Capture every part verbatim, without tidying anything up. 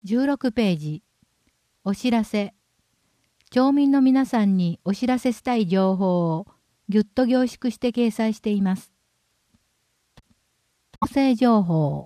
じゅうろくページ、お知らせ。町民の皆さんにお知らせしたい情報をぎゅっと凝縮して掲載しています。行政情報。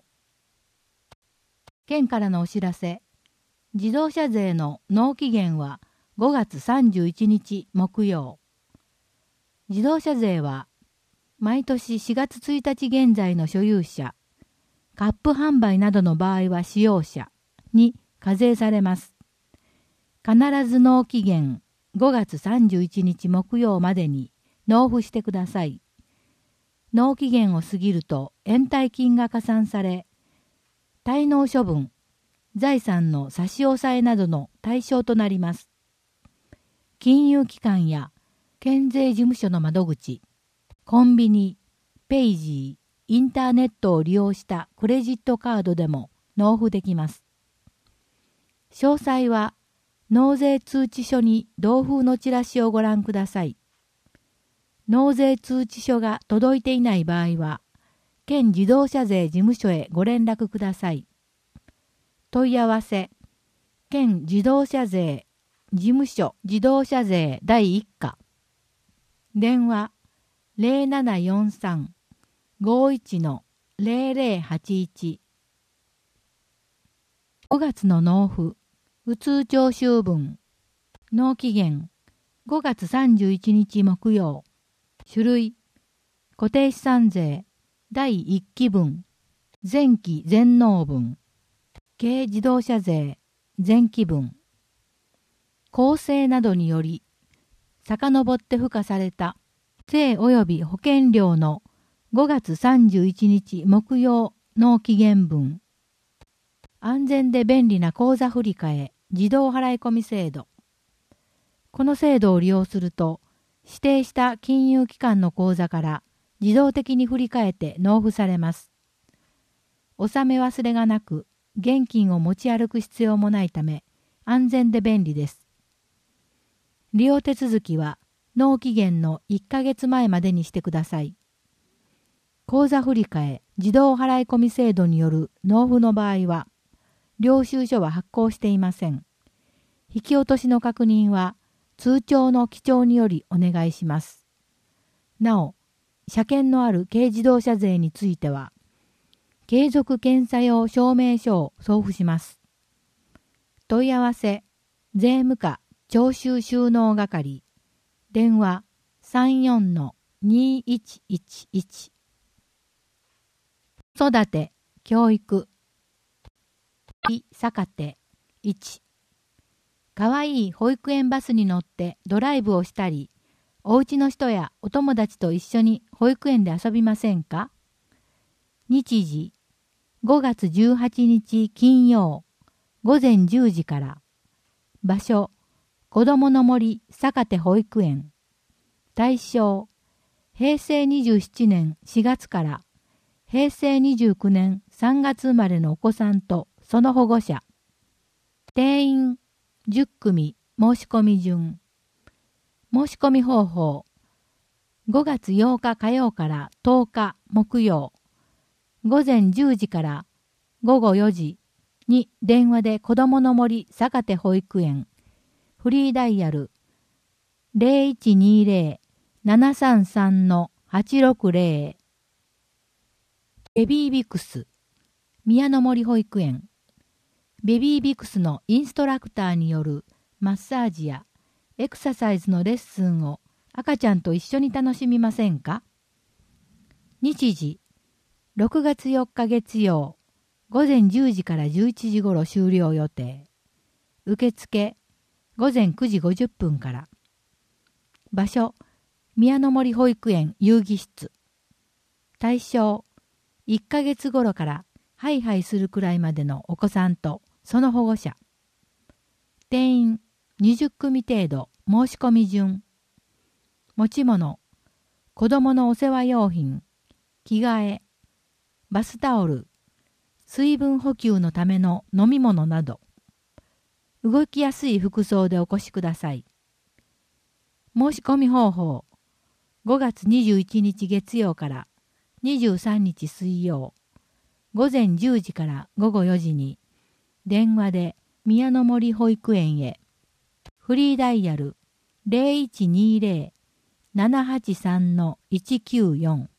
県からのお知らせ。自動車税の納期限はごがつさんじゅういちにち木曜。自動車税は毎年しがつついたち現在の所有者、カップ販売などの場合は使用者に課税されます。必ず納期限ごがつさんじゅういちにち木曜までに納付してください。納期限を過ぎると延滞金が加算され、滞納処分、財産の差し押さえなどの対象となります。金融機関や県税事務所の窓口、コンビニ、ペイジー、インターネットを利用したクレジットカードでも納付できます。詳細は納税通知書に同封のチラシをご覧ください。納税通知書が届いていない場合は、県自動車税事務所へご連絡ください。問い合わせ、県自動車税事務所自動車税だいいっ課。電話ゼロななよんさん ごいち ゼロゼロはちいち。ごがつの納付、普通徴収分。納期限ごがつさんじゅういちにち木曜。種類固定資産税だいいっき分、前期全納分。軽自動車税前期分。構成などにより遡って付加された税及び保険料のごがつさんじゅういちにち木曜納期限分。安全で便利な口座振替自動払い込み制度。この制度を利用すると、指定した金融機関の口座から自動的に振り替えて納付されます。納め忘れがなく、現金を持ち歩く必要もないため、安全で便利です。利用手続きは、納期限のいっかげつまえまでにしてください。口座振替自動払い込み制度による納付の場合は、領収書は発行していません。引き落としの確認は、通帳の記帳によりお願いします。なお、車検のある軽自動車税については、継続検査用証明書を送付します。問い合わせ、税務課徴収収納係。電話 さんよんのにいちいちいち。子育て、教育。いさかていち。かわいい保育園バスに乗ってドライブをしたり、お家の人やお友達と一緒に保育園で遊びませんか？日時、ごがつじゅうはちにち金曜、ごぜんじゅうじから。場所、子どもの森坂手保育園。対象、へいせいにじゅうななねんしがつからへいせいにじゅうきゅうねんさんがつ生まれのお子さんとその保護者。定員じゅっくみ申し込み順。申し込み方法、ごがつようか火曜からとおか木曜、ごぜんじゅうじからごごよじに電話で子どもの森坂手保育園、フリーダイヤル ゼロいちにゼロ ななさんさん はちろくゼロ。ベビービクス宮の森保育園。ベビービクスのインストラクターによるマッサージやエクササイズのレッスンを赤ちゃんと一緒に楽しみませんか？日時、ろくがつよっか月曜、ごぜんじゅうじからじゅういちじ頃終了予定。受付、ごぜんくじごじゅっぷんから。場所、宮の森保育園遊戯室。対象、いっかげつ頃からハイハイするくらいまでのお子さんとその保護者。定員にじゅっくみ程度申し込み順。持ち物、子供のお世話用品、着替え、バスタオル、水分補給のための飲み物など。動きやすい服装でお越しください。申し込み方法、ごがつにじゅういちにち月曜からにじゅうさんにち水曜、ごぜんじゅうじからごごよじに電話で宮の森保育園へ。フリーダイヤル ゼロいちにゼロ ななはちさん いちきゅうよん。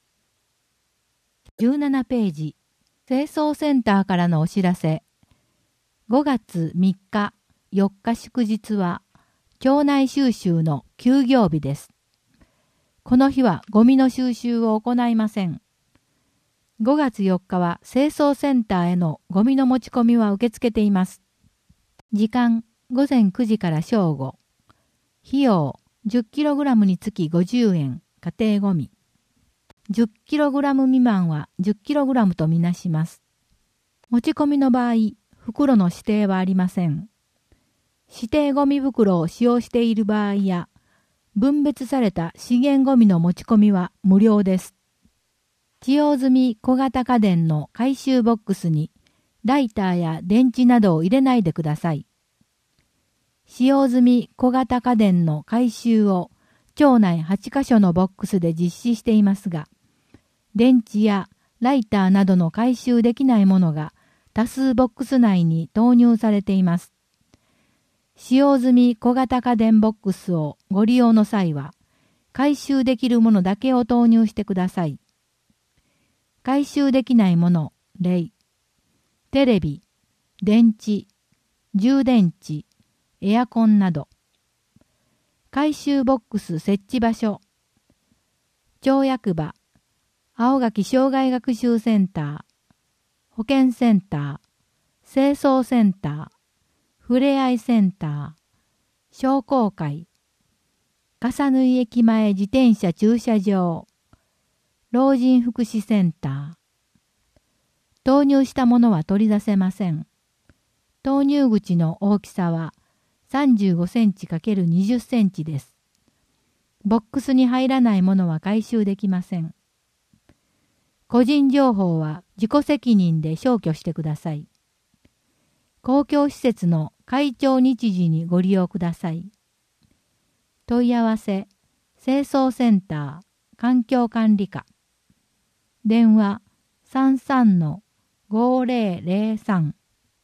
じゅうななページ、清掃センターからのお知らせ。ごがつみっか、よっか祝日は、町内収集の休業日です。この日はゴミの収集を行いません。ごがつよっかは清掃センターへのゴミの持ち込みは受け付けています。時間、ごぜんくじから正午。費用、じゅっキログラム につきごじゅうえん、家庭ゴミ。じゅっキログラム 未満は じゅっキログラム とみなします。持ち込みの場合、袋の指定はありません。指定ゴミ袋を使用している場合や、分別された資源ゴミの持ち込みは無料です。使用済み小型家電の回収ボックスに、ライターや電池などを入れないでください。使用済み小型家電の回収を町内はちカ所のボックスで実施していますが、電池やライターなどの回収できないものが多数ボックス内に投入されています。使用済み小型家電ボックスをご利用の際は、回収できるものだけを投入してください。回収できないもの、例、テレビ、電池、充電池、エアコンなど。回収ボックス設置場所、町役場、青垣障害学習センター、保健センター、清掃センター、ふれあいセンター、商工会、笠縫駅前自転車駐車場、老人福祉センター。投入したものは取り出せません。投入口の大きさはさんじゅうごセンチかけるにじゅっセンチです。ボックスに入らないものは回収できません。個人情報は自己責任で消去してください。公共施設の開庁日時にご利用ください。問い合わせ、清掃センター、環境管理課。電話 さんさんのごぜろぜろさん。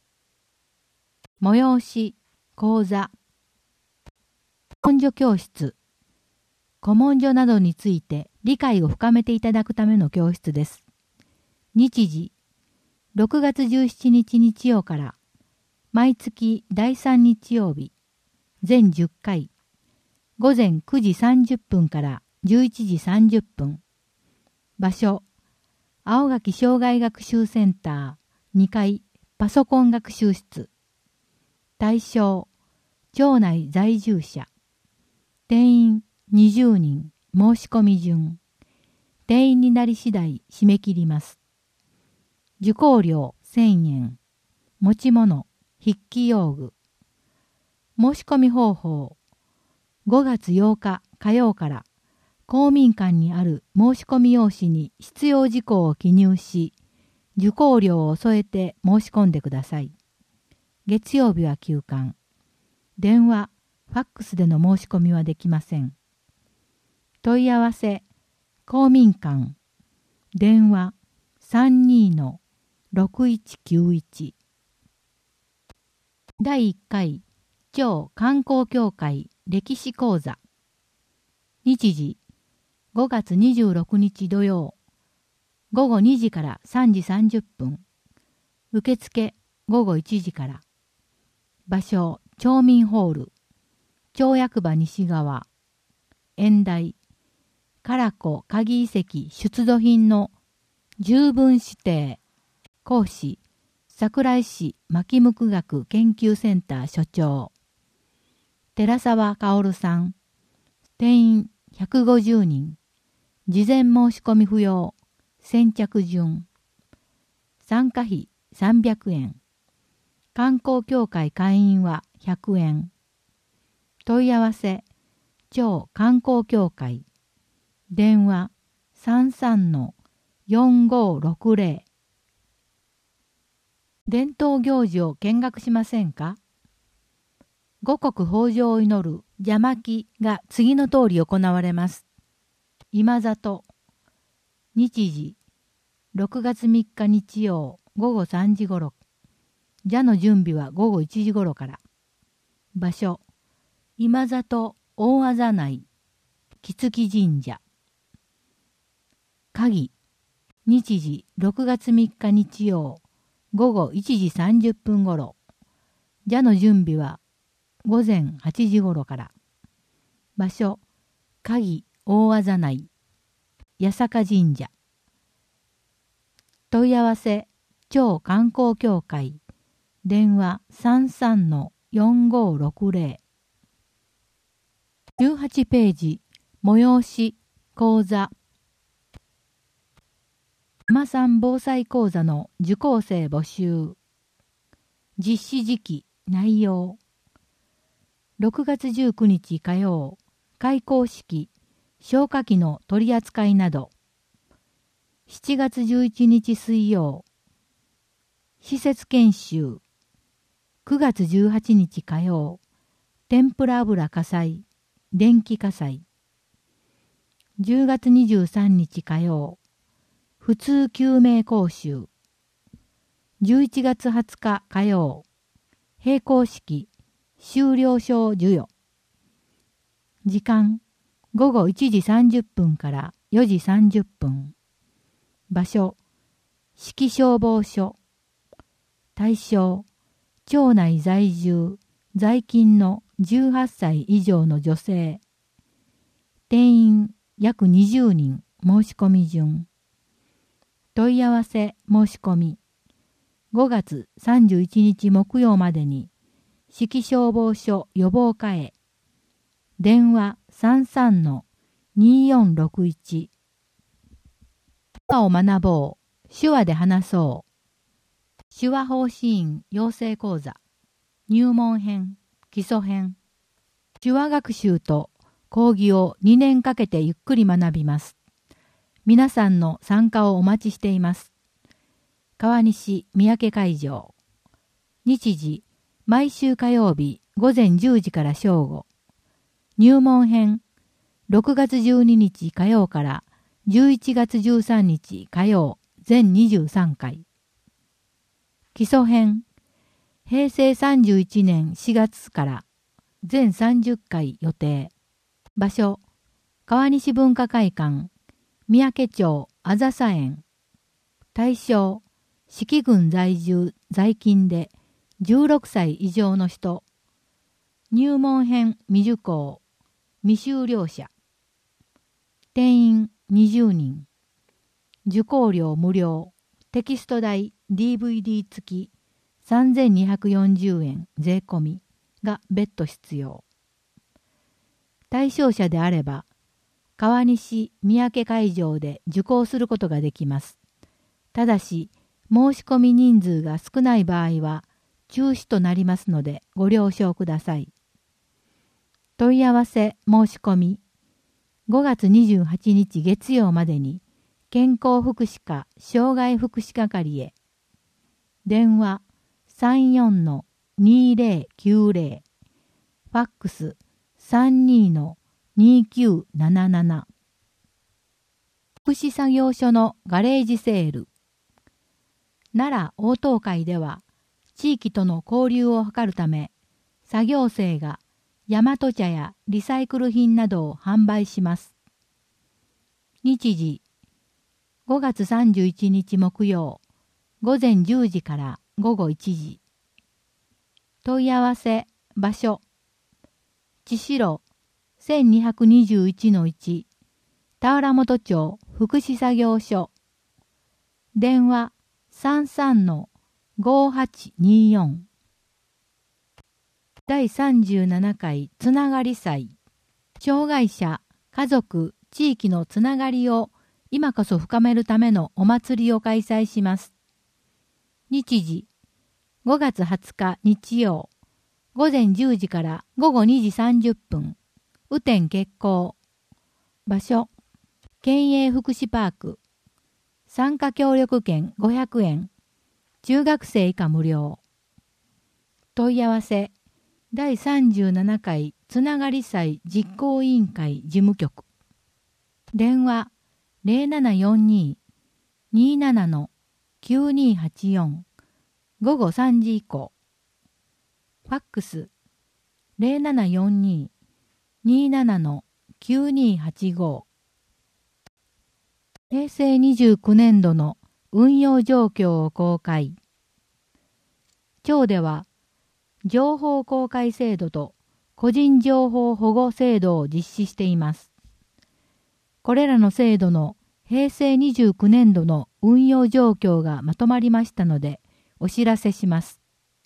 催し、講座。古文書教室。古文書などについて理解を深めていただくための教室です。日時、ろくがつじゅうしちにち日曜から毎月だいさん日曜日、全じゅっかい、ごぜんくじさんじゅっぷんからじゅういちじさんじゅっぷん。場所、青垣障害学習センターにかいパソコン学習室。対象、町内在住者。定員にじゅうにん、申し込み順。定員になり次第締め切ります。受講料せんえん。持ち物、筆記用具。申し込み方法。ごがつようか火曜から公民館にある申し込み用紙に必要事項を記入し、受講料を添えて申し込んでください。月曜日は休館。電話、ファックスでの申し込みはできません。問い合わせ、公民館。電話 さんにーのろくいちきゅういち。だいいっかい町観光協会歴史講座。日時、ごがつにじゅうろくにち土曜、ごごにじからさんじさんじゅっぷん。受付、ごごいちじから。場所、町民ホール。町役場西側。演題、唐子鍵遺跡出土品の十分指定。講師、桜井市牧木学研究センター所長。寺沢薫さん。定員ひゃくごじゅうにん。事前申し込み不要。先着順。参加費さんびゃくえん。観光協会会員はひゃくえん。問い合わせ、町観光協会。電話 さんさんのよんごろくぜろ。伝統行事を見学しませんか？五穀豊穣を祈る邪巻が次の通り行われます。今里。日時、ろくがつみっか日曜午後さんじごろ。 座の準備はごごいちじ頃から。場所、今里大あざ内、木月神社。鍵、日時ろくがつみっか日曜、ごごいちじさんじゅっぷん頃。座の準備はごぜんはちじ頃から。場所、鍵大あざ内、八坂神社。問い合わせ、超観光協会。電話 さんさんのよんごろくぜろ。じゅうはちページ、催し、講座。海女さん防災講座の受講生募集。実施時期、内容。ろくがつじゅうくにち火曜、開講式、消火器の取り扱いなど。しちがつじゅういちにち水曜、施設研修。くがつじゅうはちにち火曜、天ぷら油火災、電気火災。じゅうがつにじゅうさんにち火曜、普通救命講習。じゅういちがつはつか火曜、閉校式、修了証授与。時間、ごごいちじさんじゅっぷんからよじさんじゅっぷん。場所、市消消防署。対象、町内在住、在勤のじゅうはっさい以上の女性。定員約にじゅうにん、申し込み順。問い合わせ申し込み。ごがつさんじゅういちにち木曜までに、市消消防署予防課へ。電話 さんさんのによんろくいち。手話を学ぼう。手話で話そう。手話法師院養成講座。入門編、基礎編。手話学習と講義をにねんかけてゆっくり学びます。皆さんの参加をお待ちしています。川西三宅会場。日時、毎週火曜日ごぜんじゅうじから正午。入門編、ろくがつじゅうににち火曜からじゅういちがつじゅうさんにち火曜、全にじゅうさんかい。基礎編、へいせいさんじゅういちねんしがつから全さんじゅっかい予定。場所、川西文化会館、三宅町あざさ園。対象、四季郡在住在勤でじゅうろくさい以上の人。入門編未受講、未修了者。定員にじゅうにん。受講料無料。テキスト代 ディーブイディー 付きさんぜんにひゃくよんじゅうえん税込みが別途必要。対象者であれば、川西三宅会場で受講することができます。ただし、申し込み人数が少ない場合は中止となりますのでご了承ください。問い合わせ申し込み。ごがつにじゅうはちにち月曜までに健康福祉課障害福祉係へ。電話 さんよんのにぜろきゅうぜろ。ファックス さんにのにきゅうなななな。福祉作業所のガレージセール。奈良応答会では地域との交流を図るため、作業生が大和茶やリサイクル品などを販売します。日時、ごがつさんじゅういちにち木曜、ごぜんじゅうじからごごいちじ。問い合わせ、場所、千代 せんにひゃくにじゅういちのいち、田原本町福祉作業所。電話 さんさんのごはちによん。だいさんじゅうななかいつながり祭。障害者、家族、地域のつながりを今こそ深めるためのお祭りを開催します。日時、ごがつはつか日曜、ごぜんじゅうじからごごにじさんじゅっぷん、雨天決行。場所、県営福祉パーク。参加協力券ごひゃくえん、中学生以下無料。問い合わせ、だいさんじゅうななかいつながり祭実行委員会事務局。電話 ゼロななよんに にーななのきゅうにーはちよんごごさんじ以降。ファックス ゼロななよんに にーなな きゅうにーはちご。へいせいにじゅうきゅうねんどの運用状況を公開。庁では、情報公開制度と個人情報保護制度を実施しています。これらの制度のへいせいにじゅうきゅうねんどの運用状況がまとまりましたので、お知らせします。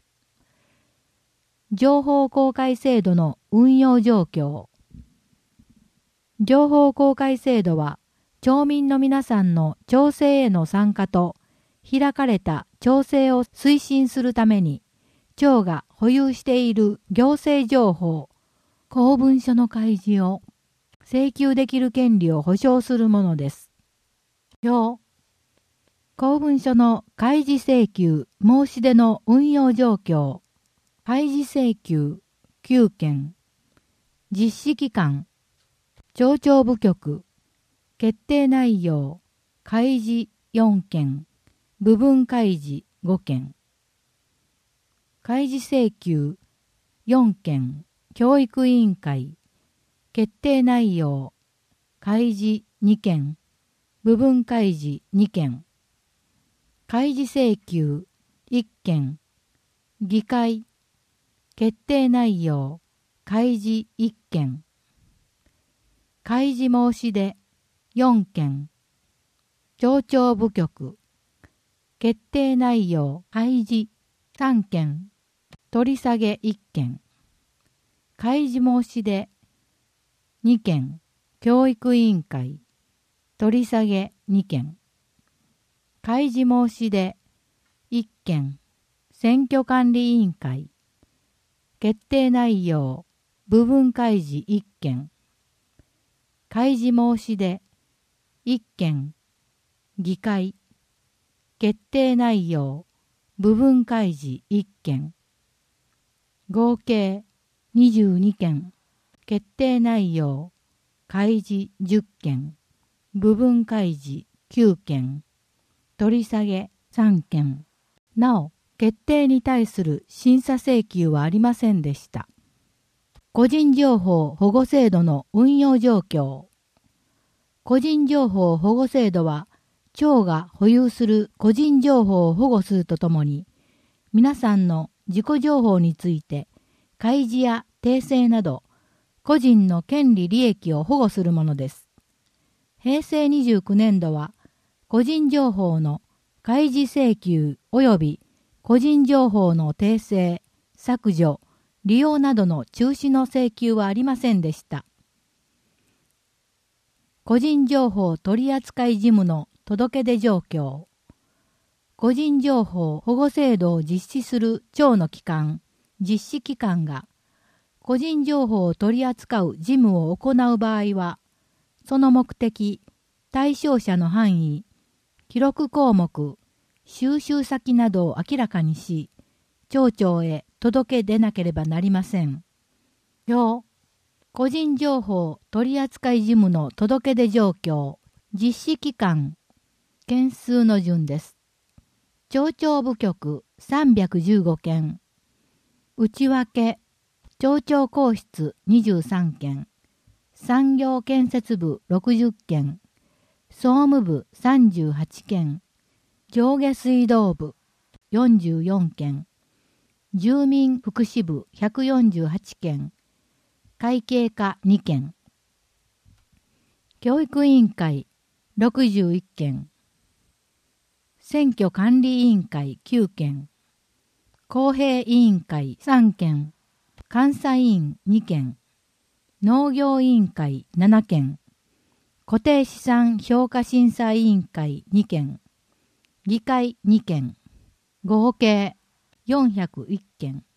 情報公開制度の運用状況。情報公開制度は、町民の皆さんの町政への参加と開かれた町政を推進するために、町が保有している行政情報、公文書の開示を請求できる権利を保障するものです。表、公文書の開示請求申し出の運用状況、開示請求きゅうけん、実施期間、町長部局、決定内容、開示よんけん、部分開示ごけん。開示請求よんけん、教育委員会、決定内容、開示にけん、部分開示にけん。開示請求いっけん、議会、決定内容、開示いっけん。開示申し出よんけん、町長部局、決定内容、開示さんけん、取り下げいっけん。開示申し出にけん、教育委員会、取り下げにけん。開示申し出いっけん、選挙管理委員会、決定内容、部分開示いっけん。開示申し出いっけん、議会、決定内容、部分開示いっけん。合計にじゅうにけん、決定内容、開示じゅっけん、部分開示きゅうけん、取り下げさんけん。なお、決定に対する審査請求はありませんでした。個人情報保護制度の運用状況。個人情報保護制度は、庁が保有する個人情報を保護するとともに、皆さんの自己情報について、開示や訂正など、個人の権利利益を保護するものです。へいせいにじゅうきゅうねんどは、個人情報の開示請求及び個人情報の訂正、削除、利用などの中止の請求はありませんでした。個人情報取扱事務の届け出状況。個人情報保護制度を実施する庁の機関、実施機関が、個人情報を取り扱う事務を行う場合は、その目的、対象者の範囲、記録項目、収集先などを明らかにし、町長へ届け出なければなりません。表、個人情報取扱事務の届け出状況、実施期間、件数の順です。町長部局さんびゃくじゅうごけん、内訳、町長公室にじゅうさんけん、産業建設部ろくじゅっけん、総務部さんじゅうはちけん、上下水道部よんじゅうよんけん、住民福祉部ひゃくよんじゅうはちけん、会計課にけん、教育委員会ろくじゅういっけん、選挙管理委員会きゅうけん、公平委員会さんけん、監査委員にけん、農業委員会ななけん、固定資産評価審査委員会にけん、議会にけん、合計よんひゃくいっけん。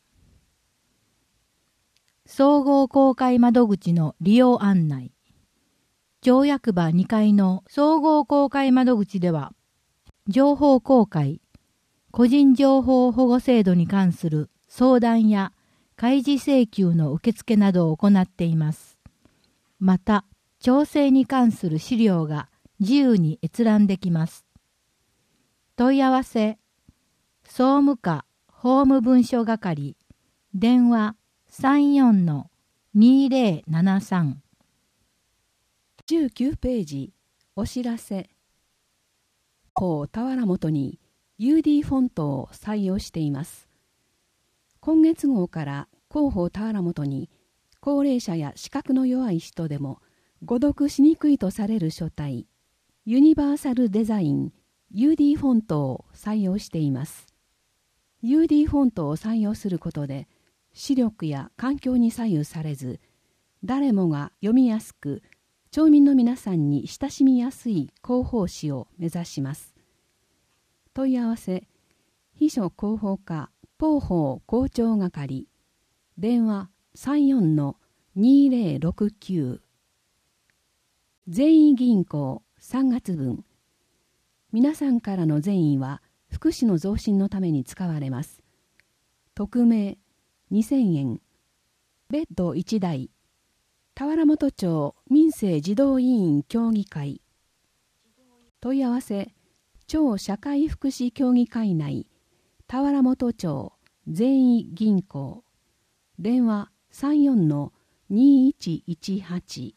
総合公開窓口の利用案内。町役場にかいの総合公開窓口では、情報公開、個人情報保護制度に関する相談や開示請求の受付などを行っています。また、町政に関する資料が自由に閲覧できます。問い合わせ、総務課法務文書係電話 さんよんのにぜろななさん。 じゅうきゅうページお知らせ。広報俵本に ユーディー フォントを採用しています。今月号から広報俵本に高齢者や視覚の弱い人でも誤読しにくいとされる書体ユニバーサルデザイン ユーディー フォントを採用しています。ユーディー フォントを採用することで視力や環境に左右されず、誰もが読みやすく町民の皆さんに親しみやすい広報誌を目指します。問い合わせ秘書広報課広報広聴係電話 さんよんのにぜろろくきゅう。善意銀行さんがつぶん。皆さんからの善意は福祉の増進のために使われます。匿名にせんえん。ベッドいちだい。俵本町民生児童委員協議会。問い合わせ町社会福祉協議会内俵本町善意銀行電話 さんよんのにいちいちはち。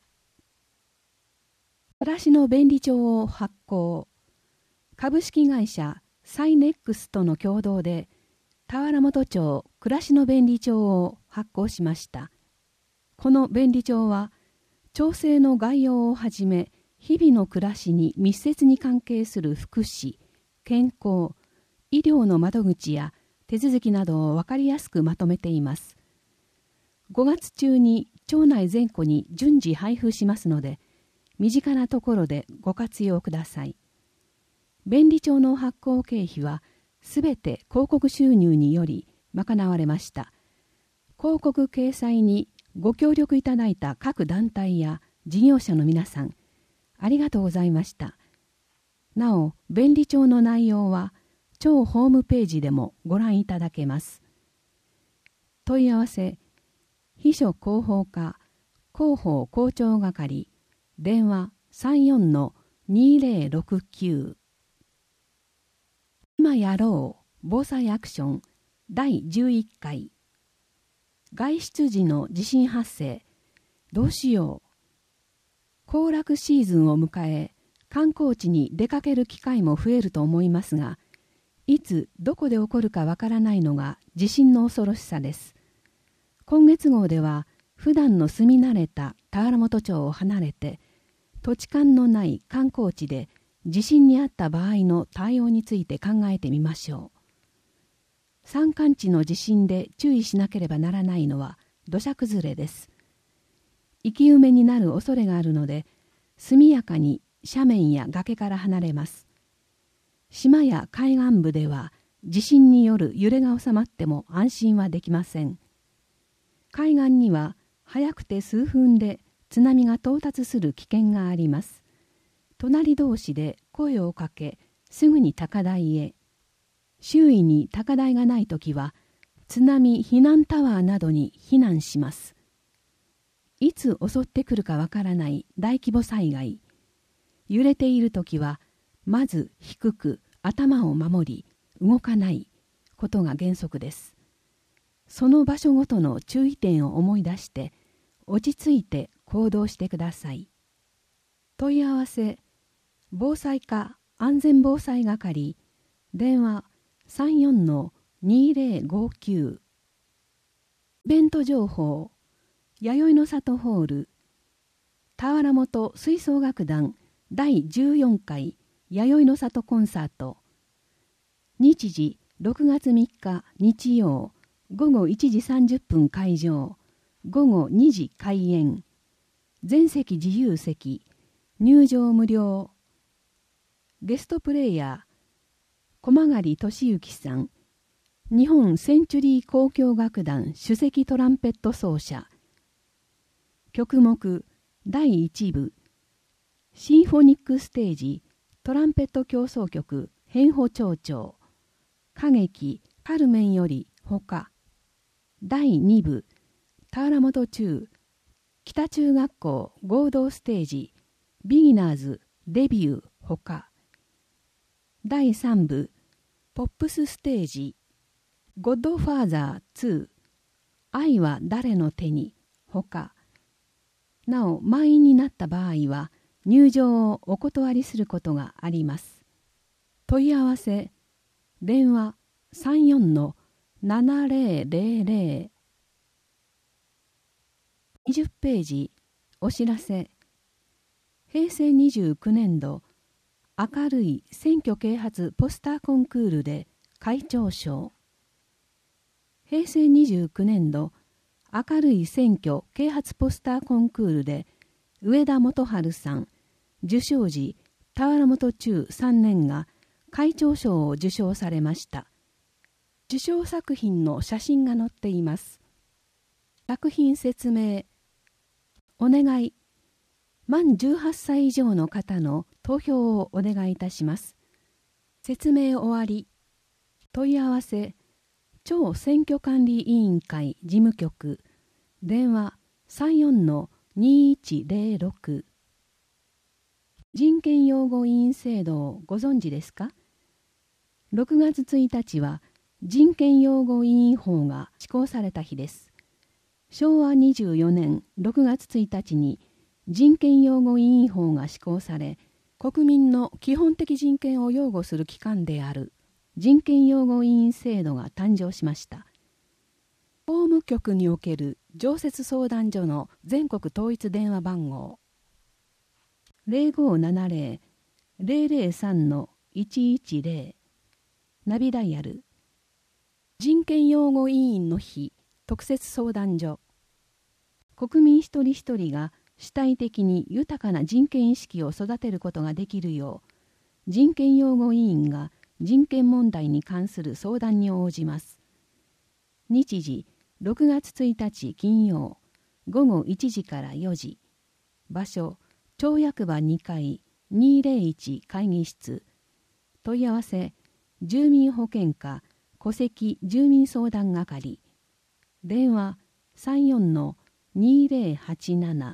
暮らしの便利帳を発行。株式会社サイネックスとの共同で俵本町暮らしの便利帳を発行しました。この便利帳は町政の概要をはじめ日々の暮らしに密接に関係する福祉、健康、医療の窓口や手続きなどを分かりやすくまとめています。ごがつ中に町内全戸に順次配布しますので、身近なところでご活用ください。便利帳の発行経費はすべて広告収入により賄われました。広告掲載にご協力いただいた各団体や事業者の皆さん、ありがとうございました。なお、便利帳の内容は町ホームページでもご覧いただけます。問い合わせ秘書広報課広報広聴係電話 さんよんのにぜろろくきゅう。今やろう防災アクションだいじゅういっかい。外出時の地震発生どうしよう。行楽シーズンを迎え観光地に出かける機会も増えると思いますが、いつどこで起こるかわからないのが地震の恐ろしさです。今月号では普段の住み慣れた俵本町を離れて土地勘のない観光地で地震にあった場合の対応について考えてみましょう。山間地の地震で注意しなければならないのは土砂崩れです。生き埋めになる恐れがあるので、速やかに斜面や崖から離れます。島や海岸部では地震による揺れが収まっても安心はできません。海岸には早くて数分で津波が到達する危険があります。隣同士で声をかけ、すぐに高台へ。周囲に高台がないときは、津波避難タワーなどに避難します。いつ襲ってくるかわからない大規模災害。揺れているときは、まず低く頭を守り、動かないことが原則です。その場所ごとの注意点を思い出して、落ち着いて行動してください。問い合わせ、防災課安全防災係、電話 さんよんのにぜろごきゅう。イベント情報、弥生の里ホール、俵本吹奏楽団だいじゅうよんかい弥生の里コンサート。日時ろくがつみっか日曜、ごごいちじさんじゅっぷん開場、ごごにじ開演。全席自由席、入場無料。ゲストプレイヤー、小曲俊之さん、日本センチュリー交響楽団首席トランペット奏者。曲目だいいち部、シンフォニックステージトランペット協奏曲変歩長調。歌劇カルメンよりほか。だいに部、俵本中北中学校合同ステージビギナーズデビューほか。だいさん部、ポップスステージゴッドファーザーツー、愛は誰の手に、ほか。なお、満員になった場合は、入場をお断りすることがあります。問い合わせ、電話 さんじゅうよんのななぜろぜろぜろ。にじゅっページ、お知らせ。へいせいにじゅうきゅうねんど、明るい選挙啓発ポスターコンクールで会長賞。へいせいにじゅうきゅうねんど、明るい選挙啓発ポスターコンクールで、上田元春さん、受賞時、田原本中さんねんが会長賞を受賞されました。受賞作品の写真が載っています。作品説明。お願い。満じゅうはっさい以上の方の投票をお願いいたします。説明終わり。問い合わせ。超選挙管理委員会事務局。電話 さんじゅうよんのにいちぜろろく。人権擁護委員制度をご存知ですか？ろくがつついたちは人権擁護委員法が施行された日です。しょうわにじゅうよねんろくがつついたちに人権擁護委員法が施行され、国民の基本的人権を擁護する機関である人権擁護委員制度が誕生しました。法務局における常設相談所の全国統一電話番号ゼロごーななゼロ ゼロゼロさんのいちいちゼロ、ナビダイヤル。人権擁護委員の日特設相談所。国民一人一人が主体的に豊かな人権意識を育てることができるよう、人権擁護委員が人権問題に関する相談に応じます。日時ろくがつついたち金曜、ごごいちじからよじ。場所、町役場にかいにぜろいち会議室。問い合わせ、住民保健課戸籍住民相談係。電話 さんじゅうよんのにぜろはちなな。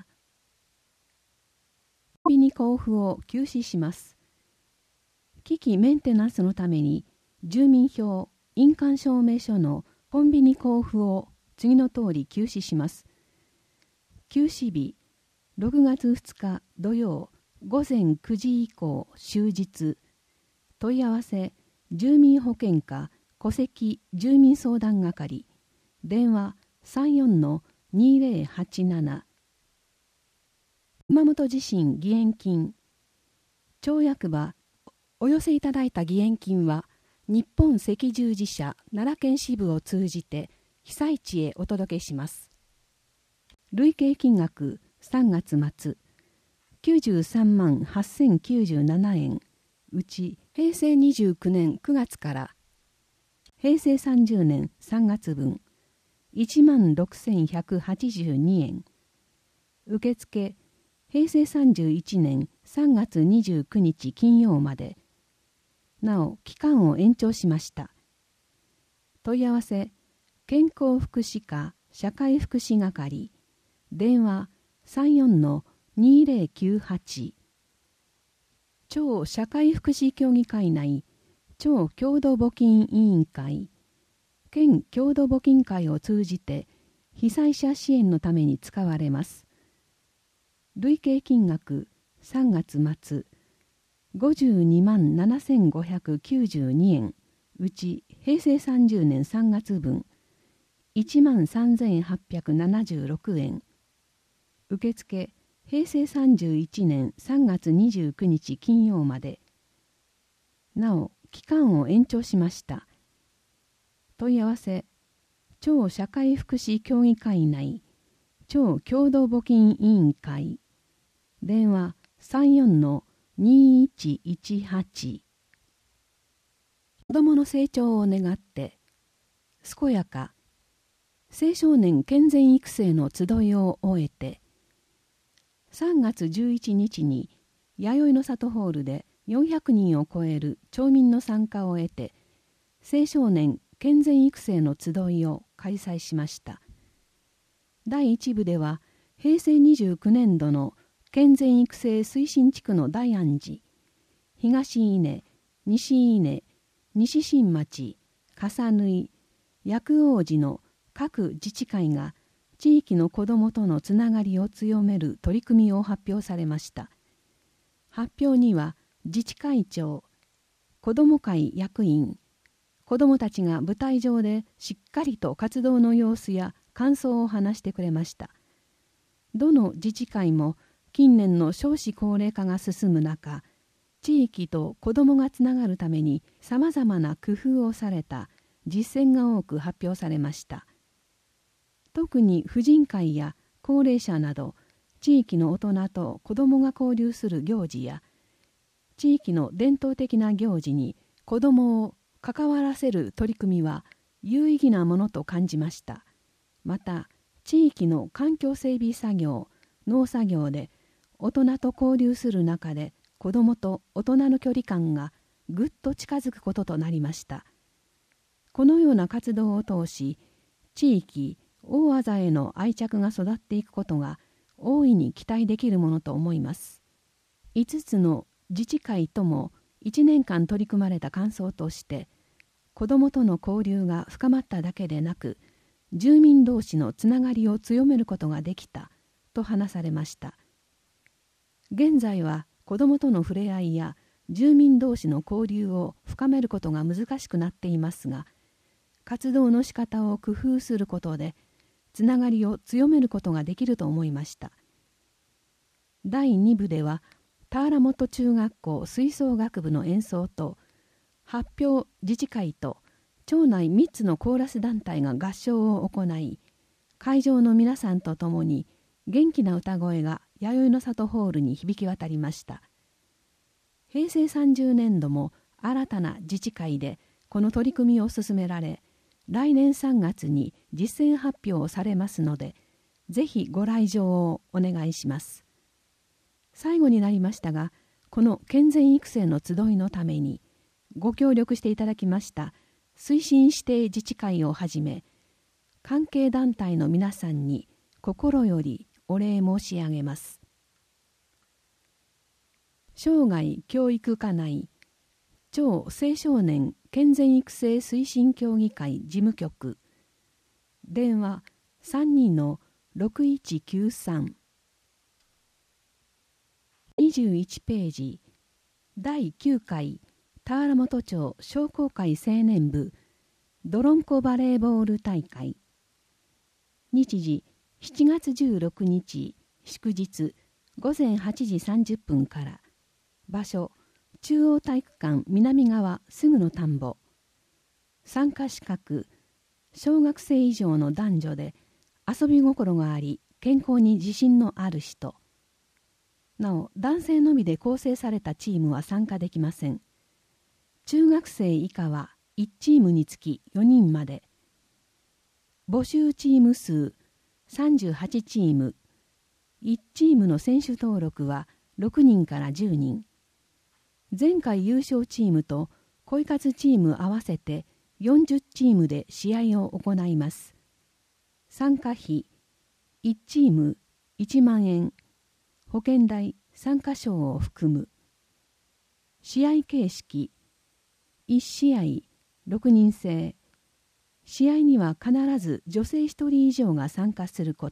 コンビニ交付を休止します。機器メンテナンスのために住民票、印鑑証明書のコンビニ交付を次の通り休止します。休止日、ろくがつふつか土曜ごぜんくじ以降終日。問い合わせ、住民保健課戸籍住民相談係。電話 さんじゅうよんのにぜろはちなな。熊本地震義援金。町役場、お寄せいただいた義援金は日本赤十字社奈良県支部を通じて被災地へお届けします。累計金額さんがつ末きゅうじゅうさんまんはっせんきゅうじゅうななえん、うちへいせいにじゅうきゅうねんくがつからへいせいさんじゅうねんさんがつぶんいちまんろくせんひゃくはちじゅうにえん。受付へいせいさんじゅういちねんさんがつにじゅうくにち金曜まで。なお期間を延長しました。問い合わせ、健康福祉課社会福祉係。電話 さんじゅうよんのにぜろきゅうはち。町社会福祉協議会内町共同募金委員会県共同募金会を通じて被災者支援のために使われます。累計金額さんがつ末ごじゅうにまんななせんごひゃくきゅうじゅうにえん、うちへいせいさんじゅうねんさんがつぶんいちまんさんぜんはっぴゃくななじゅうろくえん。受付へいせいさんじゅういちねんさんがつにじゅうくにち金曜まで。なお期間を延長しました。問い合わせ、町社会福祉協議会内町共同募金委員会。電話 さんじゅうよんのにいちいちはち。子どもの成長を願って健やか青少年健全育成の集いを終えて、さんがつじゅういちにちに弥生の里ホールでよんひゃくにんを超える町民の参加を得て青少年健全育成の集いを開催しました。だいいち部ではへいせいにじゅうきゅうねんどの健全育成推進地区の大安寺、東伊根、西伊根、西新町、笠縫、 薬王寺の各自治会が地域の子どもとのつながりを強める取り組みを発表されました。発表には自治会長、子ども会役員、子どもたちが舞台上でしっかりと活動の様子や感想を話してくれました。どの自治会も近年の少子高齢化が進む中、地域と子どもがつながるためにさまざまな工夫をされた実践が多く発表されました。特に婦人会や高齢者など地域の大人と子どもが交流する行事や地域の伝統的な行事に子どもを関わらせる取り組みは有意義なものと感じました。また地域の環境整備作業、農作業で大人と交流する中で子どもと大人の距離感がぐっと近づくこととなりました。このような活動を通し地域、大字への愛着が育っていくことが大いに期待できるものと思います。いつつの自治会ともいちねんかん取り組まれた感想として、子どもとの交流が深まっただけでなく、住民同士のつながりを強めることができたと話されました。現在は子どもとの触れ合いや住民同士の交流を深めることが難しくなっていますが、活動の仕方を工夫することでつながりを強めることができると思いました。だいに部では田原本中学校吹奏楽部の演奏と発表自治会と町内みっつのコーラス団体が合唱を行い、会場の皆さんと共に元気な歌声が弥生の里ホールに響き渡りました。へいせいさんじゅうねんども新たな自治会でこの取り組みを進められ、来年さんがつに実践発表をされますので、ぜひご来場をお願いします。最後になりましたが、この健全育成の集いのためにご協力していただきました推進指定自治会をはじめ、関係団体の皆さんに心よりお礼申し上げます。生涯教育課内超青少年健全育成推進協議会事務局、電話 さんにのろくいちきゅうさん。にじゅういちページ、だいきゅうかい田原本町商工会青年部どろんこバレーボール大会。日時しちがつじゅうろくにち祝日ごぜんはちじさんじゅっぷんから。場所中央体育館南側すぐの田んぼ。参加資格小学生以上の男女で遊び心があり健康に自信のある人。なお男性のみで構成されたチームは参加できません。中学生以下はいちチームにつきよにんまで。募集チーム数さんじゅうはちチーム。いちチームの選手登録はろくにんからじゅうにん。前回優勝チームと恋活チーム合わせてよんじゅうチームで試合を行います。参加費いちチームいちまんえん、保険代参加賞を含む。試合形式いち試合ろくにん制。試合には必ず女性ひとり以上が参加すること。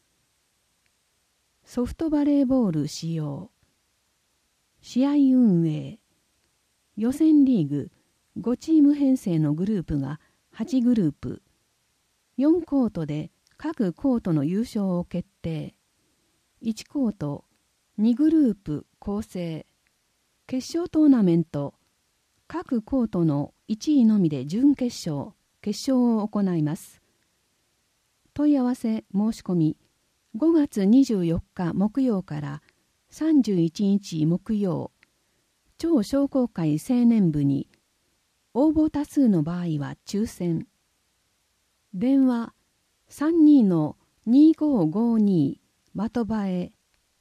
ソフトバレーボール使用。試合運営。予選リーグごチーム編成のグループがはちグループ。よんコートで各コートの優勝を決定。いちコートにグループ構成。決勝トーナメント各コートのいちいのみで準決勝、決勝を行います。問い合わせ申し込みごがつにじゅうよっか木曜からさんじゅういちにち木曜、町商工会青年部に。応募多数の場合は抽選。電話 さんにのにごごに 的場へ。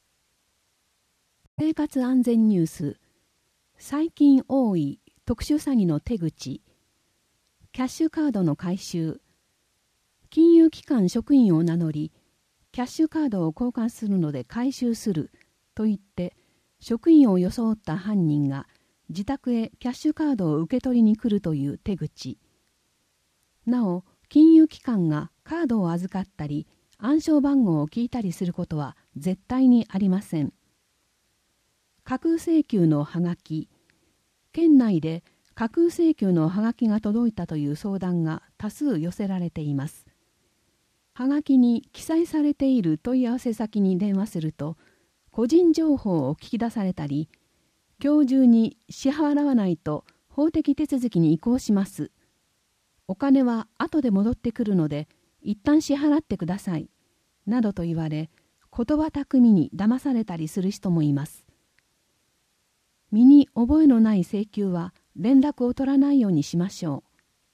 生活安全ニュース。最近多い特殊詐欺の手口。キャッシュカードの回収。金融機関職員を名乗り、キャッシュカードを交換するので回収すると言って職員を装った犯人が自宅へキャッシュカードを受け取りに来るという手口。 なお、金融機関がカードを預かったり、暗証番号を聞いたりすることは絶対にありません。架空請求のはがき。県内で架空請求のはがきが届いたという相談が多数寄せられています。はがきに記載されている問い合わせ先に電話すると、個人情報を聞き出されたり、今日中に支払わないと法的手続きに移行します。お金は後で戻ってくるので、一旦支払ってください。などと言われ、言葉巧みに騙されたりする人もいます。身に覚えのない請求は連絡を取らないようにしましょう。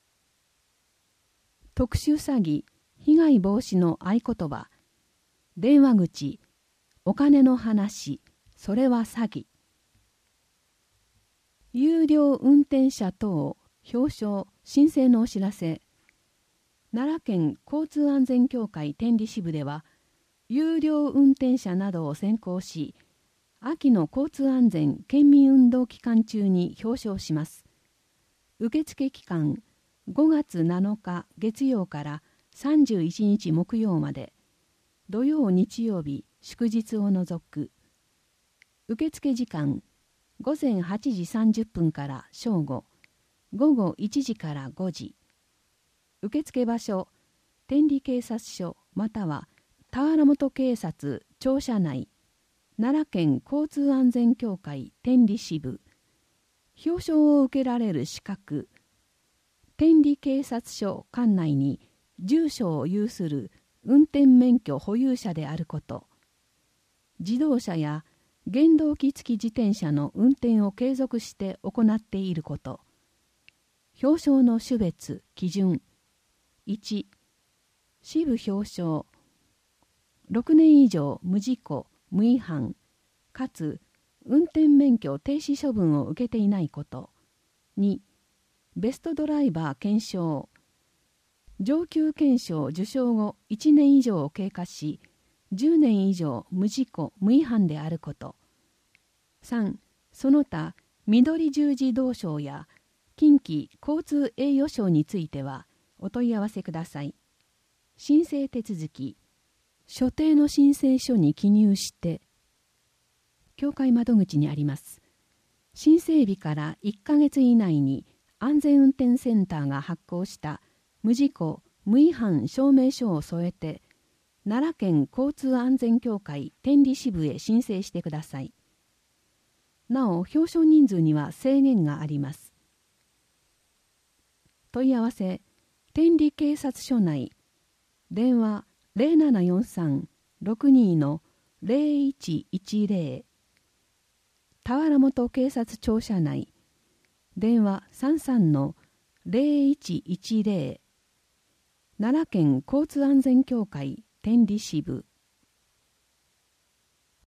特殊詐欺、被害防止の合言葉。電話口、お金の話、それは詐欺。有料運転者等表彰申請のお知らせ。奈良県交通安全協会天理支部では、有料運転者などを選考し、秋の交通安全県民運動期間中に表彰します。受付期間ごがつなのか月曜からさんじゅういちにち木曜まで、土曜日曜日祝日を除く。受付時間ごぜんはちじさんじゅっぷんから正午、午後いちじからごじ。受付場所、天理警察署または田原本警察庁舎内、奈良県交通安全協会天理支部。表彰を受けられる資格。天理警察署管内に住所を有する運転免許保有者であること。自動車や原動機付き自転車の運転を継続して行っていること。表彰の種別、基準。いち、支部表彰。ろくねん以上無事故、無違反、かつ運転免許停止処分を受けていないこと。に、ベストドライバー検証。上級検証受賞後いちねん以上経過し、じゅうねん以上無事故、無違反であること。さん、その他緑十字道賞や近畿交通栄誉賞についてはお問い合わせください。申請手続き。所定の申請書に記入して、協会窓口にあります。申請日からいっかげつ以内に安全運転センターが発行した無事故・無違反証明書を添えて、奈良県交通安全協会天理支部へ申請してください。なお、表彰人数には制限があります。問い合わせ、天理警察署内、電話ゼロななよんさん ろくに のゼロいちいちゼロ、田原本警察庁舎内、電話さんさんのゼロいちいちゼロ、奈良県交通安全協会天理支部。